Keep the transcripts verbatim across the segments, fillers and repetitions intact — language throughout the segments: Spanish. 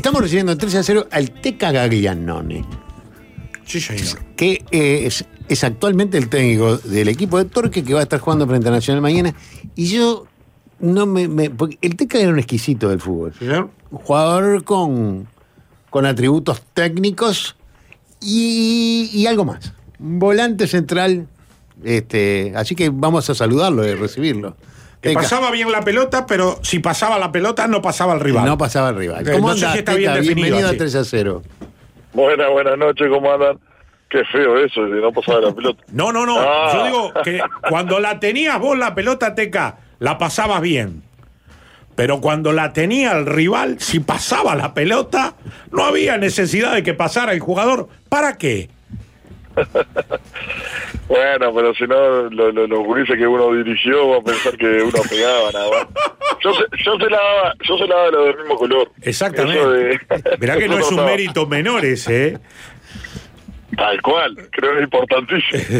Estamos recibiendo tres a cero al Teca Gaglianone. Sí, señor. Que eh, es, es actualmente el técnico del equipo de Torque que va a estar jugando frente a Nacional mañana. Y yo no me. me porque el Teca era un exquisito del fútbol. ¿Sí, señor? Un jugador con, con atributos técnicos y, y algo más. Un volante central. Este, así que vamos a saludarlo y recibirlo. Que Teca. pasaba bien la pelota, pero si pasaba la pelota, no pasaba el rival. No pasaba el rival. Eh, ¿Cómo no sé anda, si está Teca? bien definido Bienvenido así. a tres a cero. Buenas, buenas noches, ¿cómo andan? Qué feo eso, si no pasaba la pelota. No, no, no. Ah. Yo digo que cuando la tenías vos la pelota, Teca, la pasabas bien. Pero cuando la tenía el rival, si pasaba la pelota, no había necesidad de que pasara el jugador. ¿Para qué? Bueno, pero si no, lo, lo, los gurises que uno dirigió va a pensar que uno pegaba nada más. Yo se, yo se la daba, yo se la daba lo del mismo color. Exactamente. Eso de- Mirá que no eso es un estaba- mérito menor ese, ¿eh? Tal cual, creo que es importantísimo.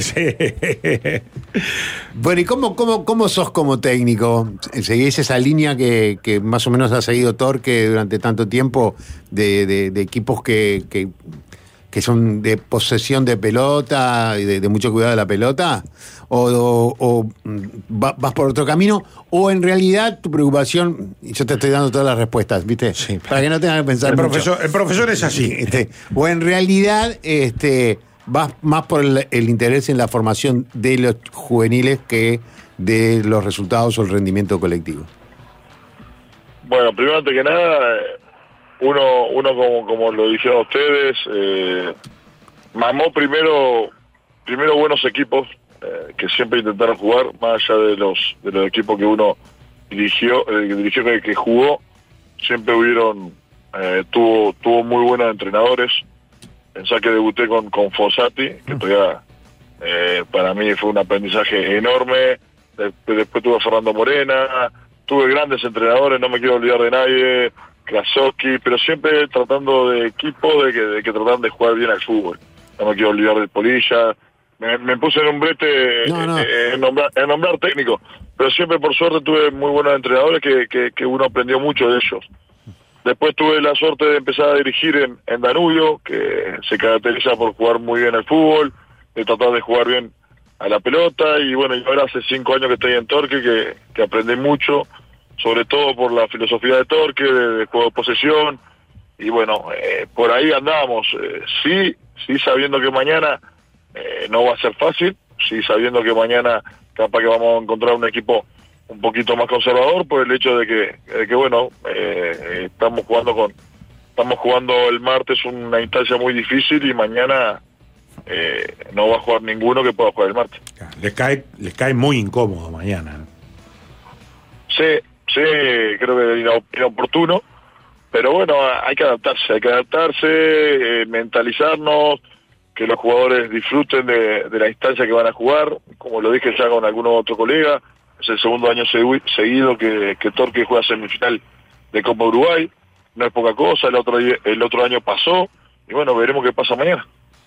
Sí. Bueno, ¿y cómo, cómo, cómo sos como técnico? ¿Seguís esa línea que, que más o menos ha seguido Torque durante tanto tiempo de, de, de equipos que, que, que son de posesión de pelota y de, de mucho cuidado de la pelota? ¿O, o, o va- vas por otro camino? ¿O en realidad tu preocupación, y yo te estoy dando todas las respuestas, ¿viste? Sí. Para que no tengas que pensar El mucho. profesor, el profesor es así. Este, o en realidad este, vas más por el, el interés en la formación de los juveniles que de los resultados o el rendimiento colectivo. Bueno, primero antes que nada, eh, uno, uno como, como lo dijeron ustedes, eh, mamó primero, primero buenos equipos eh, que siempre intentaron jugar, más allá de los de los equipos que uno dirigió, eh, que dirigió que, que jugó, siempre hubieron, eh, tuvo, tuvo muy buenos entrenadores. Pensá que debuté con, con Fossati, que todavía eh, para mí fue un aprendizaje enorme. De- después tuve a Fernando Morena, tuve grandes entrenadores, no me quiero olvidar de nadie, Krasowski, pero siempre tratando de equipo, de que, de que tratan de jugar bien al fútbol. No me quiero olvidar de Polilla. Me, me puse en un brete No, no. eh, en, nombrar, en nombrar técnico, pero siempre por suerte tuve muy buenos entrenadores que, que, que uno aprendió mucho de ellos. Después tuve la suerte de empezar a dirigir en, en Danubio, que se caracteriza por jugar muy bien al fútbol, de tratar de jugar bien a la pelota, y bueno, y ahora hace cinco años que estoy en Torque, que, que aprendí mucho, sobre todo por la filosofía de Torque, de, de juego de posesión, y bueno, eh, por ahí andamos, eh, sí, sí sabiendo que mañana eh, no va a ser fácil, sí sabiendo que mañana capaz que vamos a encontrar un equipo un poquito más conservador por el hecho de que, de que bueno, eh, estamos jugando con, estamos jugando el martes una instancia muy difícil y mañana eh, no va a jugar ninguno que pueda jugar el martes. Les cae, les cae muy incómodo mañana. Sí, sí, creo que era inoportuno, pero bueno, hay que adaptarse, hay que adaptarse, eh, mentalizarnos, que los jugadores disfruten de, de la instancia que van a jugar, como lo dije ya con algunos otros colegas. Es el segundo año segui- seguido que, que Torque juega semifinal de Copa Uruguay. No es poca cosa, el otro, el otro año pasó. Y bueno, veremos qué pasa mañana.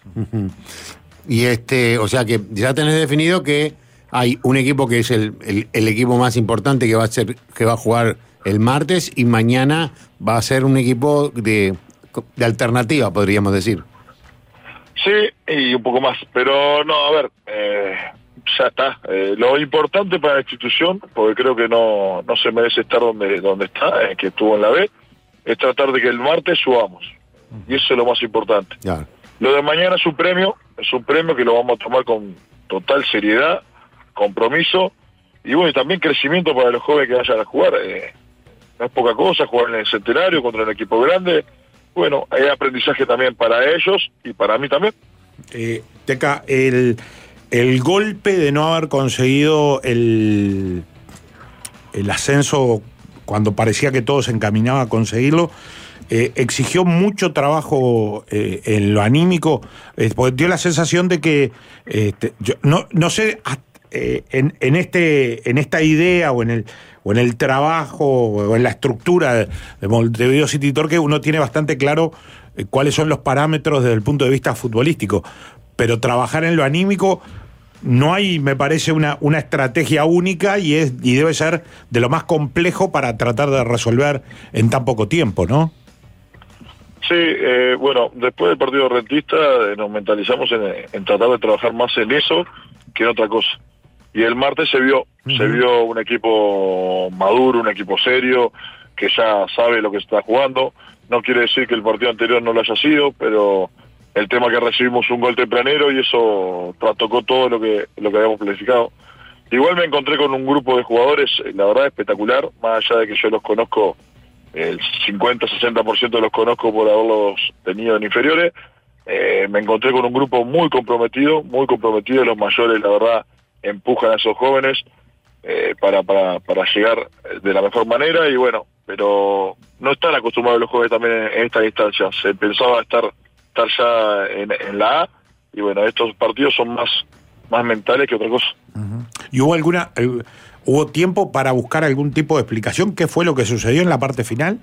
Y este, o sea que ya tenés definido que hay un equipo que es el, el, el equipo más importante que va a ser, que va a jugar el martes, y mañana va a ser un equipo de, de alternativa, podríamos decir. Sí, y un poco más. Pero no, a ver, eh, ya está. Eh, lo importante para la institución, porque creo que no, no se merece estar donde, donde está, eh, que estuvo en la B, es tratar de que el martes subamos. Y eso es lo más importante. Claro. Lo de mañana es un premio, es un premio que lo vamos a tomar con total seriedad, compromiso, y bueno, y también crecimiento para los jóvenes que vayan a jugar. Eh, no es poca cosa jugar en el Centenario contra un equipo grande. Bueno, hay aprendizaje también para ellos y para mí también. Eh, Teca, el, el golpe de no haber conseguido el, el ascenso cuando parecía que todo se encaminaba a conseguirlo, eh, exigió mucho trabajo eh, en lo anímico, eh, porque dio la sensación de que, eh, te, yo, no, no sé, eh, en, en, este, en esta idea o en el o en el trabajo o en la estructura de, de Montevideo City Torque, uno tiene bastante claro eh, cuáles son los parámetros desde el punto de vista futbolístico, pero trabajar en lo anímico no hay, me parece, una, una estrategia única, y es y debe ser de lo más complejo para tratar de resolver en tan poco tiempo, ¿no? Sí, eh, bueno, después del partido rentista eh, nos mentalizamos en, en tratar de trabajar más en eso que en otra cosa. Y el martes se vio, uh-huh. se vio un equipo maduro, un equipo serio, que ya sabe lo que está jugando. No quiere decir que el partido anterior no lo haya sido, pero el tema que recibimos un gol tempranero y eso trastocó todo lo que lo que habíamos planificado. Igual me encontré con un grupo de jugadores, la verdad, espectacular, más allá de que yo los conozco, el cincuenta sesenta por ciento los conozco por haberlos tenido en inferiores. Eh, me encontré con un grupo muy comprometido, muy comprometido. Los mayores, la verdad, empujan a esos jóvenes eh, para, para, para llegar de la mejor manera. Y bueno, pero no están acostumbrados los jóvenes también en, en estas instancias. Se pensaba estar, estar ya en, en la A. Y bueno, estos partidos son más, más mentales que otra cosa. Uh-huh. ¿Y hubo alguna... Eh... ¿Hubo tiempo para buscar algún tipo de explicación? ¿Qué fue lo que sucedió en la parte final?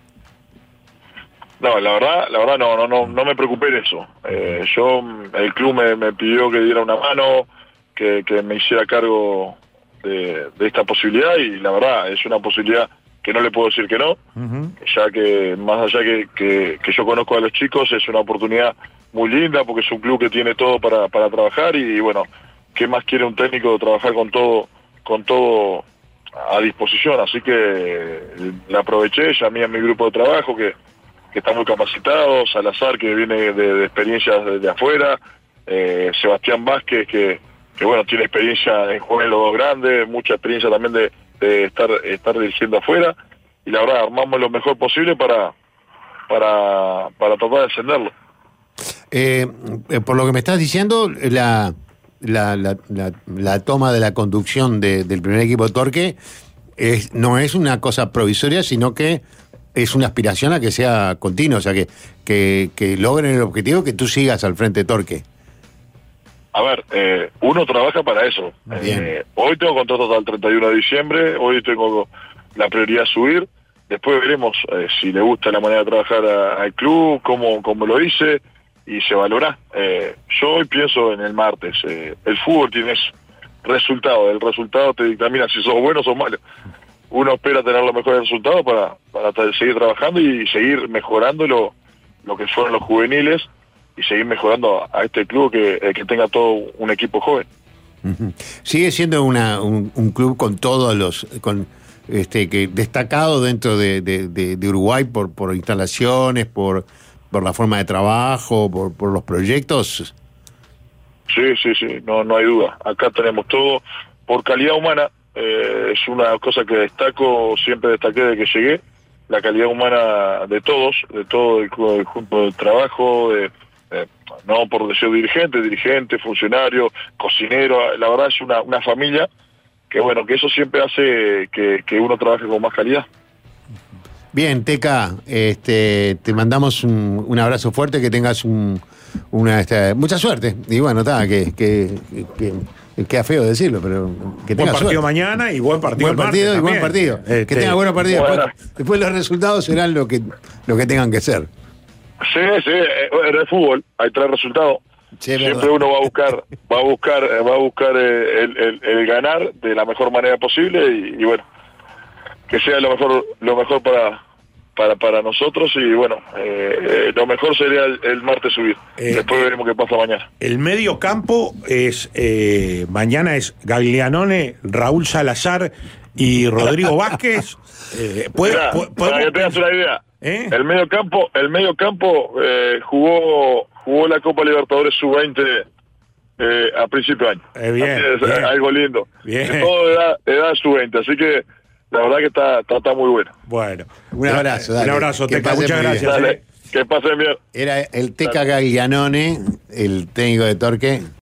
No, la verdad, la verdad no, no, no, no me preocupé de eso. Eh, yo, el club me, me pidió que diera una mano, que, que me hiciera cargo de, de esta posibilidad y la verdad es una posibilidad que no le puedo decir que no, uh-huh. ya que más allá que, que, que yo conozco a los chicos es una oportunidad muy linda porque es un club que tiene todo para, para trabajar y bueno, ¿qué más quiere un técnico trabajar con todo? con todo a disposición, así que la aproveché, llamé a mi grupo de trabajo que, que está muy capacitado, Salazar que viene de, de experiencias de, de afuera, eh, Sebastián Vázquez que, que bueno tiene experiencia en jugar en los dos grandes, mucha experiencia también de, de estar estar dirigiendo afuera y la verdad armamos lo mejor posible para para para tratar de ascenderlo. Eh, por lo que me estás diciendo, la La, la, la, la toma de la conducción de, del primer equipo de Torque es, no es una cosa provisoria, sino que es una aspiración a que sea continua, o sea, que, que, que logren el objetivo que tú sigas al frente de Torque. A ver, eh, uno trabaja para eso. Eh, hoy tengo contrato hasta el treinta y uno de diciembre, hoy tengo la prioridad de subir, después veremos eh, si le gusta la manera de trabajar a, al club, cómo, cómo lo hice, y se valora. Eh, yo hoy pienso en el martes. Eh, el fútbol tiene resultado. El resultado te dictamina si sos bueno o sos malo. Uno espera tener los mejores resultados para, para seguir trabajando y seguir mejorando lo, lo que fueron los juveniles y seguir mejorando a, a este club que, eh, que tenga todo un equipo joven. Uh-huh. Sigue siendo una, un, un club con todos los... con este que destacado dentro de, de, de, de Uruguay por, por instalaciones, por... por la forma de trabajo, por, por los proyectos. Sí, sí, sí, no, no hay duda. Acá tenemos todo por calidad humana. Eh, es una cosa que destaco, siempre destaqué desde que llegué, la calidad humana de todos, de todo el conjunto de trabajo, de, eh, no por decir dirigente, dirigente, funcionario, cocinero. La verdad es una, una familia que bueno, que eso siempre hace que, que uno trabaje con más calidad. Bien, Teca, este, te mandamos un, un abrazo fuerte, que tengas un, una esta, mucha suerte. Y bueno, está, que, que, que, que queda feo decirlo, pero que tenga buen partido suerte. Mañana y buen partido. Buen partido y buen partido. Este... Que tenga buenos partidos. Bueno. Después, después los resultados serán lo que, lo que tengan que ser. Sí, sí, en el fútbol hay tres resultados. Sí, siempre verdad. Uno va a buscar, va a buscar, va a buscar el, el, el ganar de la mejor manera posible y, y bueno, que sea lo mejor, lo mejor para para para nosotros y bueno, eh, lo mejor sería el, el martes subir. Eh, Después veremos qué pasa mañana. El medio campo es eh, mañana es Gaglianone, Raúl Salazar y Rodrigo Vázquez. Eh, ¿puede, Mirá, puede, para que tengas una idea, ¿eh? el medio campo, el medio campo eh, jugó jugó la Copa Libertadores sub veinte eh, a principio de año. Eh, bien, es, bien. Algo lindo. Bien. De todo edad, edad sub veinte, así que la verdad que está, está, está muy bueno. Bueno, un abrazo. Dale, un abrazo, Teca. Muchas gracias. Dale, eh. que pasen bien. Era el Teca Gaglianone, el técnico de Torque.